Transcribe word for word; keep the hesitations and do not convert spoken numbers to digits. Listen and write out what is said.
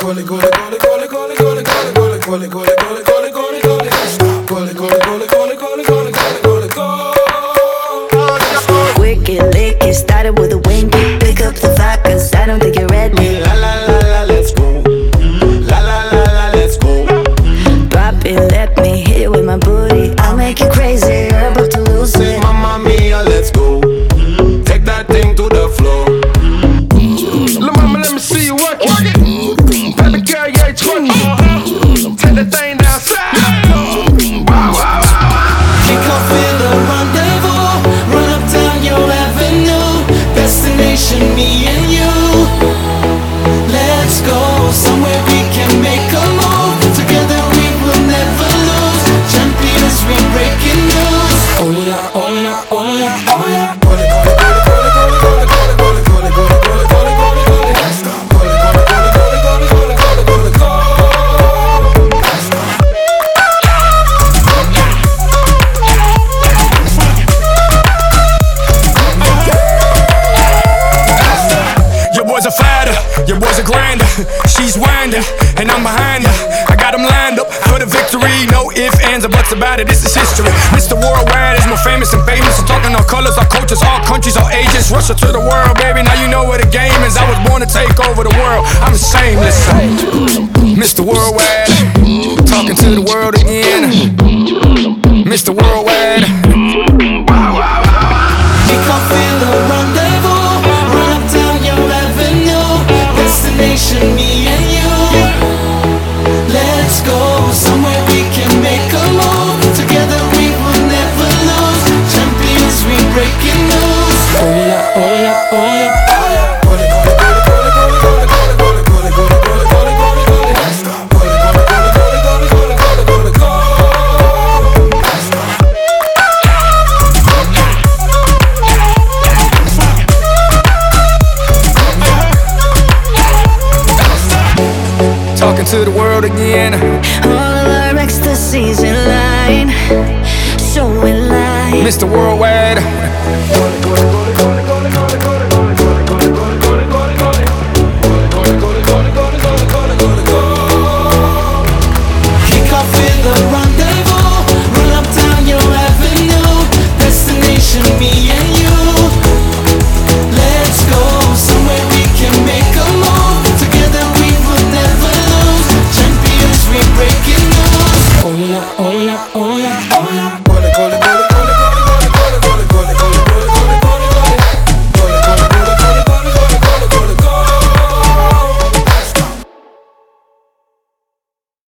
Gole, gole, gole, gole, gole, gole, gole, gole, gole, gole, gole, gole, gole, gole. Gole, gole, gole, gole, gole, gole, gole, gole, gole. Wicked lick, it started with a wink. Pick up the vibe, cause I don't think you're ready. La la la la, let's go. La la la la, let's go. Drop it, let me hit it with my booty. I'll make you crazy, you're about to lose Say it. mamma mia, let's go. Take that thing to the floor. Lil' mama, let me see you work it. Baby girl, you ain't twerking. Take that thing down south. Wow, wow, wow. Kick off with a rendezvous. Run up down your avenue. Destination, me and you. Let's go somewhere we can make a move. Together we will never lose. Champions, we breaking news. Oh yeah, oh yeah, oh yeah, oh yeah. Your boy's a grinder, she's winding, and I'm behind her. I got him lined up for the victory. No ifs, ands, or buts about it, this is history. Mister Worldwide is more famous and famous. I'm talking all colors, all cultures, all countries, all ages. Russia to the world, baby, now you know where the game is. I was born to take over the world, I'm shameless. Mister Worldwide, talking to the world again. Mister Worldwide. We can feel a rendezvous. Run up down your avenue. Destination, me and you. Let's go somewhere we can make a move. Together we will never lose. Champions, we breaking news. Oh yeah, oh yeah, oh yeah, oh yeah. Talking to the world again. All of our ecstasy's in line, so in line. Mister Worldwide.